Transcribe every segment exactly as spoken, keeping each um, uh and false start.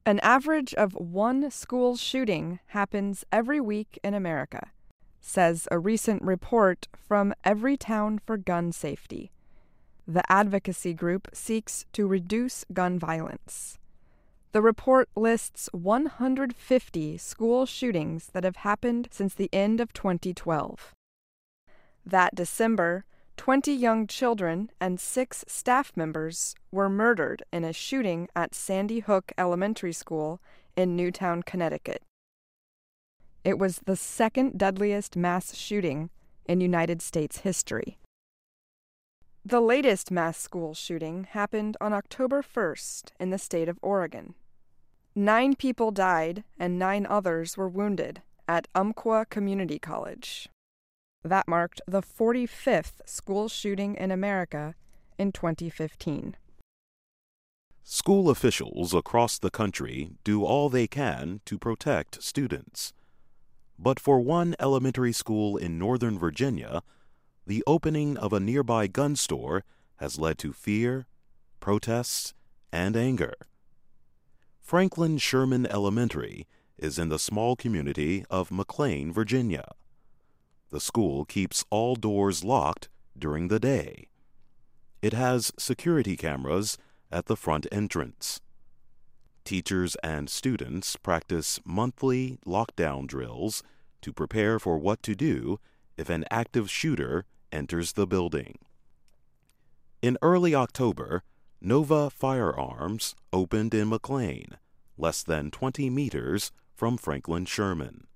An average of one school shooting happens every week in America, says a recent report from Everytown for Gun Safety. The advocacy group seeks to reduce gun violence. The report lists one hundred fifty school shootings that have happened since the end of twenty twelve. That December, twenty young children and six staff members were murdered in a shooting at Sandy Hook Elementary School in Newtown, Connecticut. It was the second deadliest mass shooting in United States history. The latest mass school shooting happened on October first in the state of Oregon. Nine people died and nine others were wounded at Umpqua Community College. That marked the forty-fifth school shooting in America in twenty fifteen. School officials across the country do all they can to protect students. But for one elementary school in Northern Virginia, the opening of a nearby gun store has led to fear, protests, and anger. Franklin Sherman Elementary is in the small community of McLean, Virginia. The school keeps all doors locked during the day. It has security cameras at the front entrance. Teachers and students practice monthly lockdown drills to prepare for what to do if an active shooter enters the building. In early October, Nova Firearms opened in McLean, less than twenty meters from Franklin Sherman.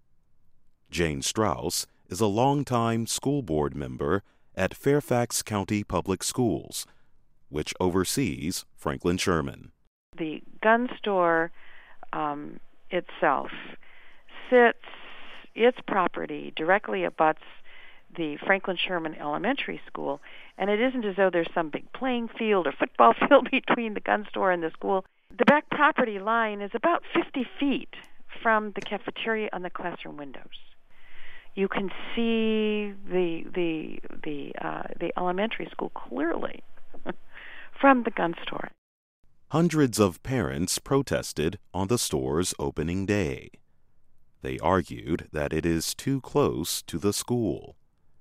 Jane Strauss is a longtime school board member at Fairfax County Public Schools, which oversees Franklin Sherman. The gun store um, itself sits, its property directly abuts the Franklin Sherman Elementary School, and it isn't as though there's some big playing field or football field between the gun store and the school. The back property line is about fifty feet from the cafeteria and the classroom windows. You can see the the the uh, the elementary school clearly from the gun store. Hundreds of parents protested on the store's opening day. They argued that it is too close to the school.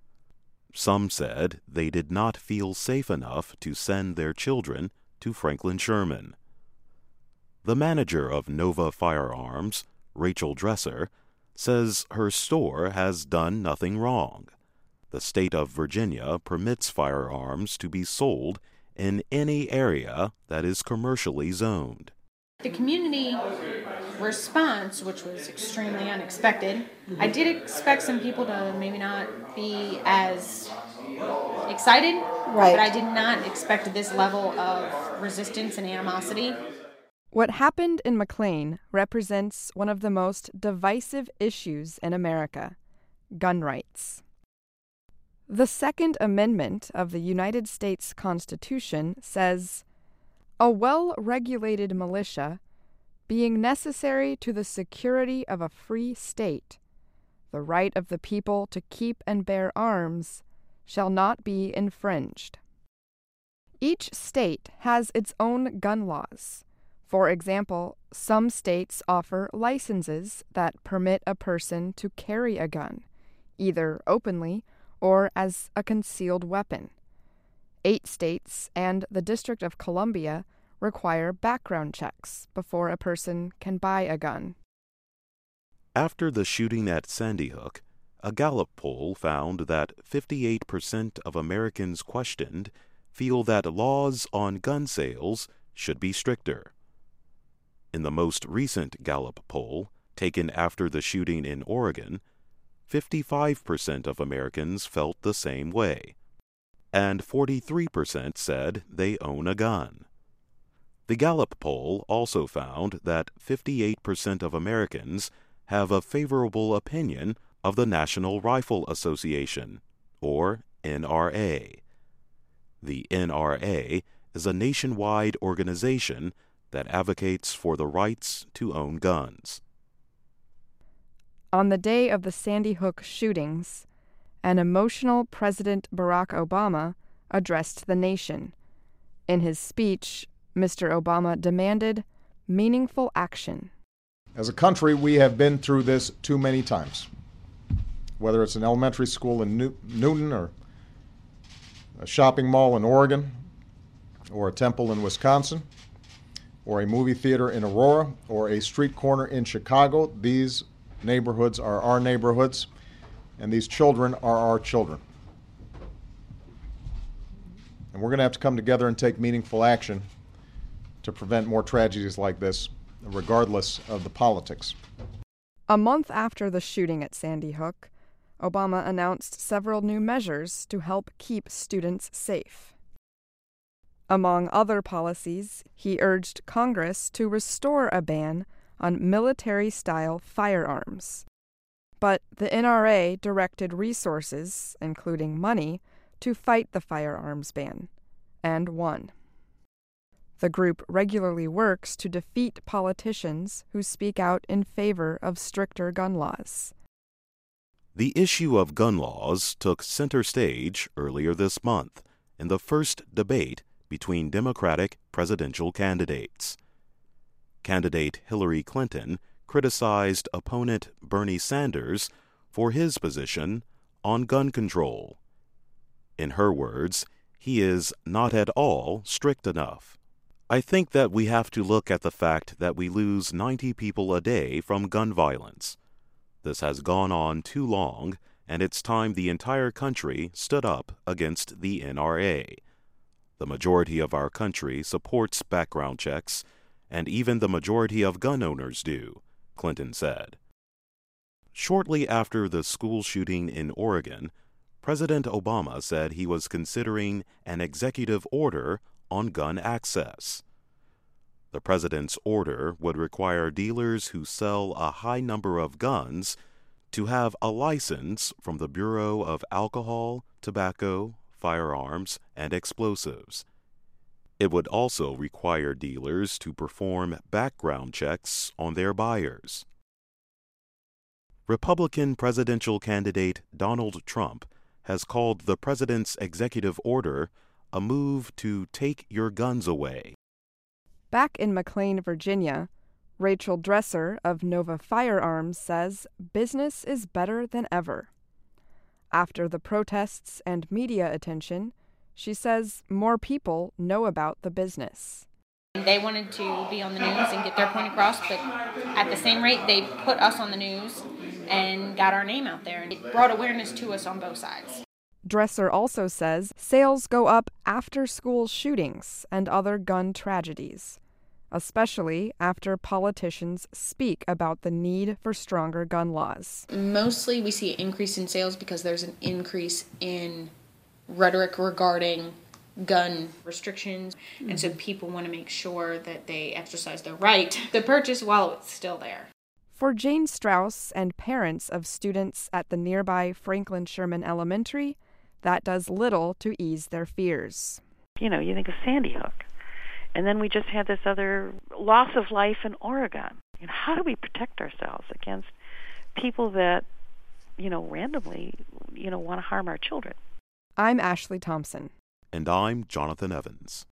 Some said they did not feel safe enough to send their children to Franklin Sherman. The manager of Nova Firearms, Rachel Dresser, says her store has done nothing wrong. The state of Virginia permits firearms to be sold in any area that is commercially zoned. The community response, which was extremely unexpected, mm-hmm. I did expect some people to maybe not be as excited, right. But I did not expect this level of resistance and animosity. What happened in McLean represents one of the most divisive issues in America: gun rights. The Second Amendment of the United States Constitution says, "A well-regulated militia, being necessary to the security of a free state, the right of the people to keep and bear arms shall not be infringed." Each state has its own gun laws. For example, some states offer licenses that permit a person to carry a gun, either openly or as a concealed weapon. Eight states and the District of Columbia require background checks before a person can buy a gun. After the shooting at Sandy Hook, a Gallup poll found that fifty-eight percent of Americans questioned feel that laws on gun sales should be stricter. In the most recent Gallup poll, taken after the shooting in Oregon, fifty-five percent of Americans felt the same way, and forty-three percent said they own a gun. The Gallup poll also found that fifty-eight percent of Americans have a favorable opinion of the National Rifle Association, or N R A. The N R A is a nationwide organization that advocates for the rights to own guns. On the day of the Sandy Hook shootings, an emotional President Barack Obama addressed the nation. In his speech, Mister Obama demanded Meaningful action. As a country, we have been through this too many times. Whether it's an elementary school in New- Newton or a shopping mall in Oregon or a temple in Wisconsin or a movie theater in Aurora or a street corner in Chicago, these neighborhoods are our neighborhoods and these children are our children. And we're going to have to come together and take meaningful action to prevent more tragedies like this, regardless of the politics. A month after the shooting at Sandy Hook, Obama announced several new measures to help keep students safe. Among other policies, he urged Congress to restore a ban on military-style firearms. But the N R A directed resources, including money, to fight the firearms ban, and won. The group regularly works to defeat politicians who speak out in favor of stricter gun laws. The issue of gun laws took center stage earlier this month in the first debate between Democratic presidential candidates. Candidate Hillary Clinton criticized opponent Bernie Sanders for his position on gun control. In her words, he is not at all strict enough. I think that we have to look at the fact that we lose ninety people a day from gun violence. This has gone on too long, and it's time the entire country stood up against the N R A. The majority of our country supports background checks, and even the majority of gun owners do, Clinton said. Shortly after the school shooting in Oregon, President Obama said he was considering an executive order on gun access. The president's order would require dealers who sell a high number of guns to have a license from the Bureau of Alcohol, Tobacco, Firearms, and Explosives. It would also require dealers to perform background checks on their buyers. Republican presidential candidate Donald Trump has called the president's executive order a move to take your guns away. Back in McLean, Virginia, Rachel Dresser of Nova Firearms says business is better than ever. After the protests and media attention, she says more people know about the business. They wanted to be on the news and get their point across, but at the same rate, they put us on the news and got our name out there. And it brought awareness to us on both sides. Dresser also says sales go up after school shootings and other gun tragedies, especially after politicians speak about the need for stronger gun laws. Mostly we see an increase in sales because there's an increase in rhetoric regarding gun restrictions, mm-hmm. and so people want to make sure that they exercise their right to purchase while it's still there. For Jane Strauss and parents of students at the nearby Franklin Sherman Elementary, that does little to ease their fears. You know, you think of Sandy Hook, and then we just had this other loss of life in Oregon. You know, how do we protect ourselves against people that, you know, randomly, you know, want to harm our children? I'm Ashley Thompson. And I'm Jonathan Evans.